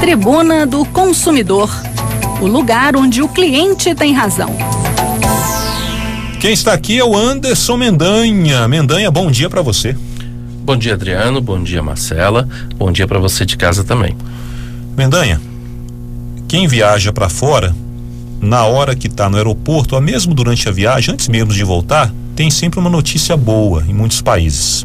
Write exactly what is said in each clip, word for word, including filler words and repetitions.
Tribuna do Consumidor, o lugar onde o cliente tem razão. Quem está aqui é o Anderson Mendanha. Mendanha, bom dia para você. Bom dia, Adriano, bom dia, Marcela, bom dia para você de casa também. Mendanha, quem viaja para fora, na hora que está no aeroporto, ou mesmo durante a viagem, antes mesmo de voltar, tem sempre uma notícia boa em muitos países.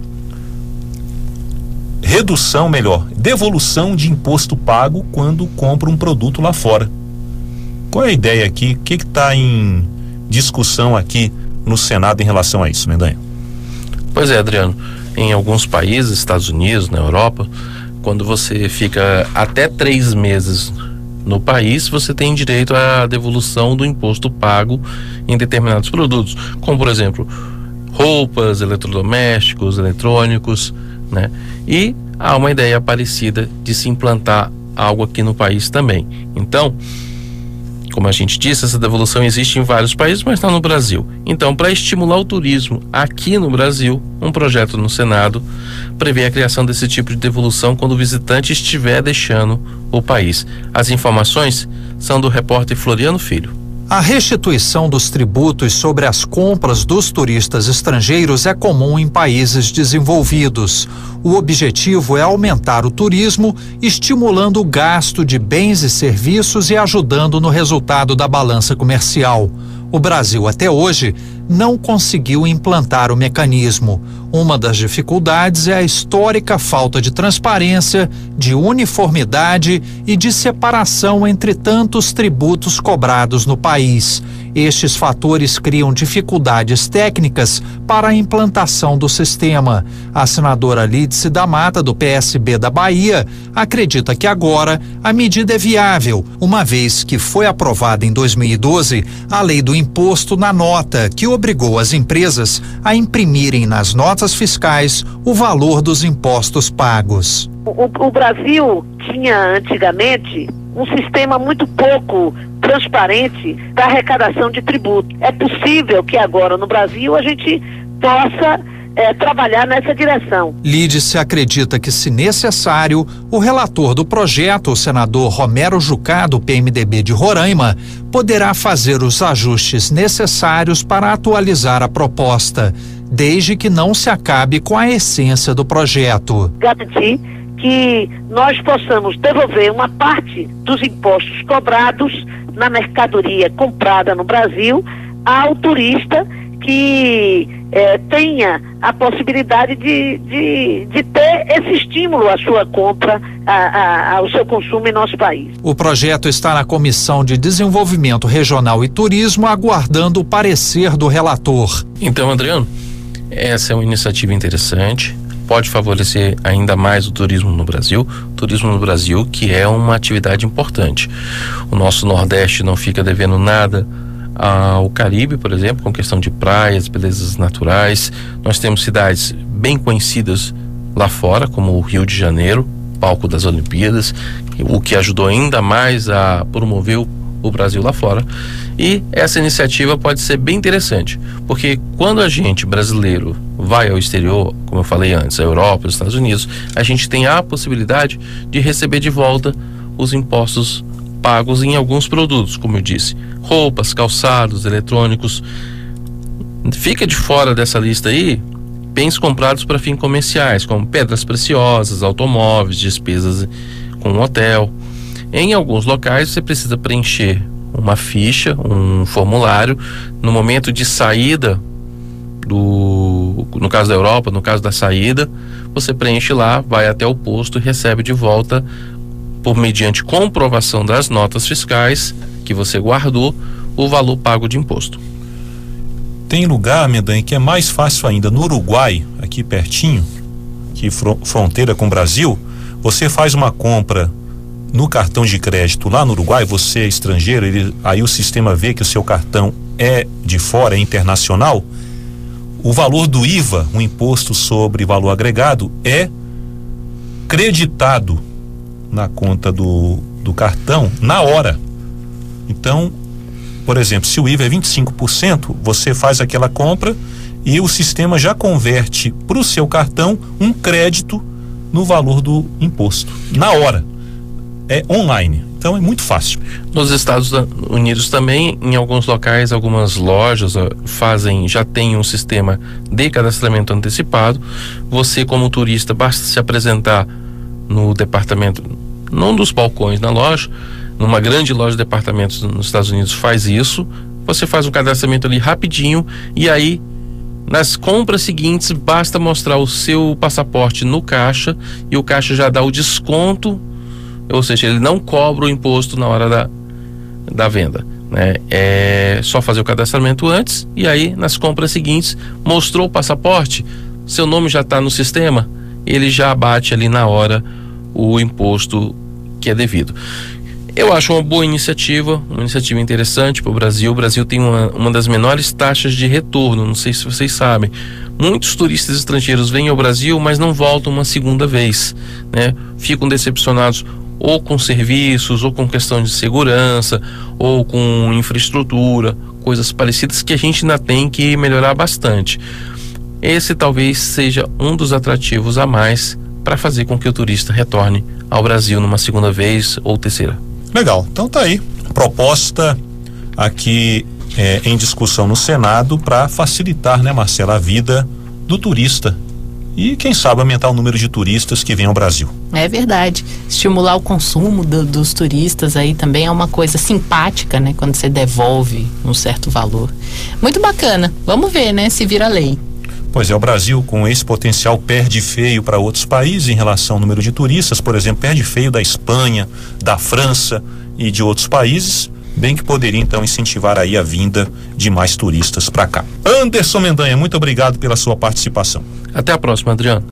Redução, melhor, devolução de imposto pago quando compra um produto lá fora. Qual é a ideia aqui? O que está em discussão aqui no Senado em relação a isso, Mendanha? Pois é, Adriano, em alguns países, Estados Unidos, na Europa, quando você fica até três meses no país, você tem direito à devolução do imposto pago em determinados produtos, como por exemplo, roupas, eletrodomésticos, eletrônicos, né? E há uma ideia parecida de se implantar algo aqui no país também. Então, como a gente disse, essa devolução existe em vários países, mas não no Brasil. Então, para estimular o turismo aqui no Brasil, um projeto no Senado prevê a criação desse tipo de devolução quando o visitante estiver deixando o país. As informações são do repórter Floriano Filho. A restituição dos tributos sobre as compras dos turistas estrangeiros é comum em países desenvolvidos. O objetivo é aumentar o turismo, estimulando o gasto de bens e serviços e ajudando no resultado da balança comercial. O Brasil, até hoje, não conseguiu implantar o mecanismo. Uma das dificuldades é a histórica falta de transparência, de uniformidade e de separação entre tantos tributos cobrados no país. Estes fatores criam dificuldades técnicas para a implantação do sistema. A senadora Lídice da Mata, do P S B da Bahia, acredita que agora a medida é viável, uma vez que foi aprovada em dois mil e doze a lei do imposto na nota, que obrigou as empresas a imprimirem nas notas fiscais o valor dos impostos pagos. O, o Brasil tinha antigamente um sistema muito pouco transparente da arrecadação de tributo. É possível que agora no Brasil a gente possa é, trabalhar nessa direção. Lídice acredita que, se necessário, o relator do projeto, o senador Romero Jucá, do P M D B de Roraima, poderá fazer os ajustes necessários para atualizar a proposta, desde que não se acabe com a essência do projeto. Garantir que nós possamos devolver uma parte dos impostos cobrados na mercadoria comprada no Brasil ao turista que eh, tenha a possibilidade de, de, de ter esse estímulo à sua compra, a, a, ao seu consumo em nosso país. O projeto está na Comissão de Desenvolvimento Regional e Turismo, aguardando o parecer do relator. Então, Adriano, essa é uma iniciativa interessante, pode favorecer ainda mais o turismo no Brasil, turismo no Brasil que é uma atividade importante. O nosso Nordeste não fica devendo nada ao Caribe, por exemplo, com questão de praias, belezas naturais. Nós temos cidades bem conhecidas lá fora, como o Rio de Janeiro, palco das Olimpíadas, o que ajudou ainda mais a promover o o Brasil lá fora. E essa iniciativa pode ser bem interessante, porque quando a gente brasileiro vai ao exterior, como eu falei antes, a Europa, os Estados Unidos, a gente tem a possibilidade de receber de volta os impostos pagos em alguns produtos, como eu disse, roupas, calçados, eletrônicos. Fica de fora dessa lista aí bens comprados para fins comerciais, como pedras preciosas, automóveis, despesas com um hotel. Em alguns locais você precisa preencher uma ficha, um formulário. No momento de saída do, no caso da Europa, no caso da saída, você preenche lá, vai até o posto e recebe de volta, por mediante comprovação das notas fiscais que você guardou, o valor pago de imposto. Tem lugar, Mendanha, que é mais fácil ainda. No Uruguai, aqui pertinho, que fro- fronteira com o Brasil, você faz uma compra no cartão de crédito lá no Uruguai, você é estrangeiro, ele, aí o sistema vê que o seu cartão é de fora, é internacional, o valor do I V A, o imposto sobre valor agregado, é creditado na conta do, do cartão na hora. Então, por exemplo, se o I V A é vinte e cinco por cento, você faz aquela compra e o sistema já converte para o seu cartão um crédito no valor do imposto, na hora. é online. Então é muito fácil. Nos Estados Unidos também, em alguns locais, algumas lojas ó, fazem, já tem um sistema de cadastramento antecipado. Você, como turista, basta se apresentar no departamento, num dos balcões na loja, numa grande loja de departamentos nos Estados Unidos faz isso. Você faz um cadastramento ali rapidinho e aí nas compras seguintes basta mostrar o seu passaporte no caixa e o caixa já dá o desconto, ou seja, ele não cobra o imposto na hora da, da venda, né? É só fazer o cadastramento antes e aí nas compras seguintes mostrou o passaporte, seu nome já está no sistema, ele já abate ali na hora o imposto que é devido. Eu acho uma boa iniciativa, uma iniciativa interessante para o Brasil. O Brasil tem uma, uma das menores taxas de retorno, não sei se vocês sabem. Muitos turistas estrangeiros vêm ao Brasil, mas não voltam uma segunda vez, né? Ficam decepcionados ou com serviços, ou com questão de segurança, ou com infraestrutura, coisas parecidas que a gente ainda tem que melhorar bastante. Esse talvez seja um dos atrativos a mais para fazer com que o turista retorne ao Brasil numa segunda vez ou terceira. Legal, então tá aí, proposta aqui é, em discussão no Senado para facilitar, né, Marcela, a vida do turista e quem sabe aumentar o número de turistas que vêm ao Brasil. É verdade, estimular o consumo do, dos turistas aí também é uma coisa simpática, né, quando você devolve um certo valor. Muito bacana, vamos ver, né, se vira lei. Pois é, o Brasil com esse potencial perde feio para outros países em relação ao número de turistas, por exemplo, perde feio da Espanha, da França e de outros países, bem que poderia então incentivar aí a vinda de mais turistas para cá. Anderson Mendanha, muito obrigado pela sua participação. Até a próxima, Adriano.